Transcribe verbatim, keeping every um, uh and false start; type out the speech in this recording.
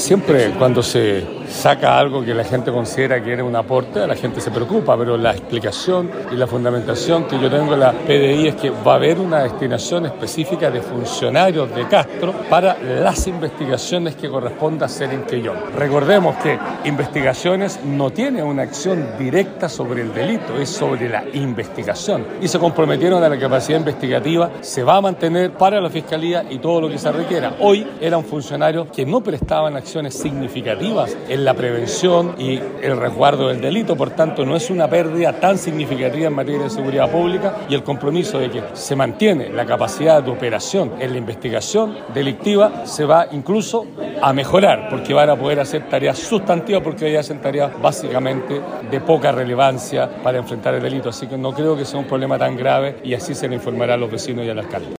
siempre cuando se saca algo que la gente considera que era un aporte, la gente se preocupa, pero la explicación y la fundamentación que yo tengo en la P D I es que va a haber una destinación específica de funcionarios de Castro para las investigaciones que corresponda hacer en Quellón. Recordemos que investigaciones no tiene una acción directa sobre el delito, es sobre la investigación. Y se comprometieron a la capacidad investigativa, se va a mantener para la Fiscalía y todo lo que se requiera. Hoy eran funcionarios que no prestaban acciones significativas en la prevención y el resguardo del delito, por tanto no es una pérdida tan significativa en materia de seguridad pública, y el compromiso de que se mantiene la capacidad de operación en la investigación delictiva se va incluso a mejorar, porque van a poder hacer tareas sustantivas, porque hoy hacen tareas básicamente de poca relevancia para enfrentar el delito, así que no creo que sea un problema tan grave y así se le informará a los vecinos y al alcalde.